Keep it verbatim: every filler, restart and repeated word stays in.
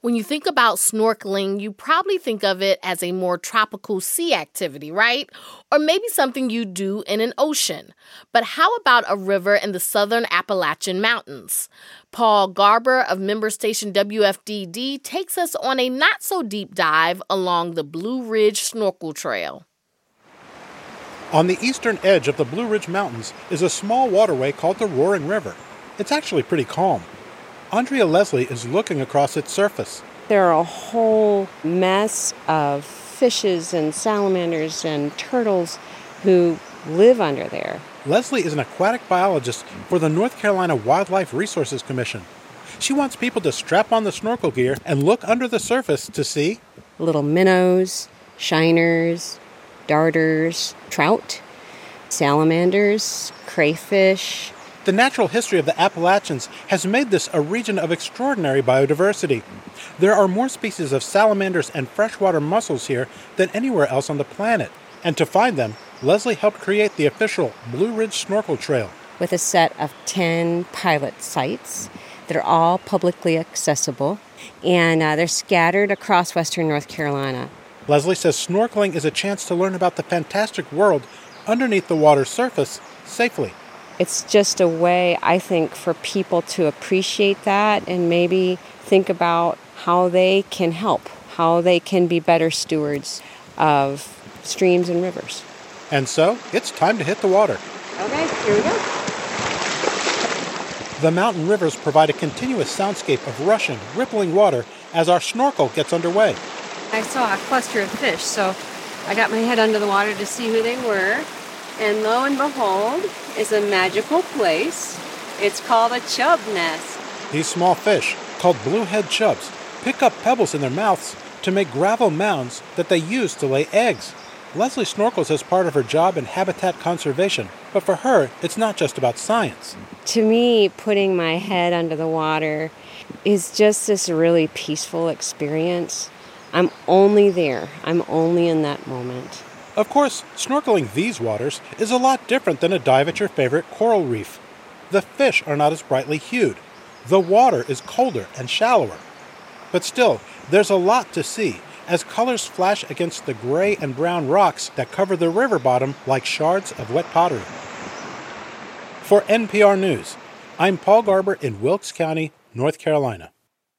When you think about snorkeling, you probably think of it as a more tropical sea activity, right? Or maybe something you do in an ocean. But how about a river in the southern Appalachian Mountains? Paul Garber of member station W F D D takes us on a not-so-deep dive along the Blue Ridge Snorkel Trail. On the eastern edge of the Blue Ridge Mountains is a small waterway called the Roaring River. It's actually pretty calm. Andrea Leslie is looking across its surface. There are a whole mess of fishes and salamanders and turtles who live under there. Leslie is an aquatic biologist for the North Carolina Wildlife Resources Commission. She wants people to strap on the snorkel gear and look under the surface to see little minnows, shiners, darters, trout, salamanders, crayfish. The natural history of the Appalachians has made this a region of extraordinary biodiversity. There are more species of salamanders and freshwater mussels here than anywhere else on the planet. And to find them, Leslie helped create the official Blue Ridge Snorkel Trail. With a set of ten pilot sites that are all publicly accessible, and uh, they're scattered across western North Carolina. Leslie says snorkeling is a chance to learn about the fantastic world underneath the water's surface safely. It's just a way, I think, for people to appreciate that and maybe think about how they can help, how they can be better stewards of streams and rivers. And so, it's time to hit the water. Okay, here we go. The mountain rivers provide a continuous soundscape of rushing, rippling water as our snorkel gets underway. I saw a cluster of fish, so I got my head under the water to see who they were. And lo and behold, it's a magical place. It's called a chub nest. These small fish, called bluehead chubs, pick up pebbles in their mouths to make gravel mounds that they use to lay eggs. Leslie snorkels as part of her job in habitat conservation, but for her, it's not just about science. To me, putting my head under the water is just this really peaceful experience. I'm only there. I'm only in that moment. Of course, snorkeling these waters is a lot different than a dive at your favorite coral reef. The fish are not as brightly hued. The water is colder and shallower. But still, there's a lot to see as colors flash against the gray and brown rocks that cover the river bottom like shards of wet pottery. For N P R News, I'm Paul Garber in Wilkes County, North Carolina.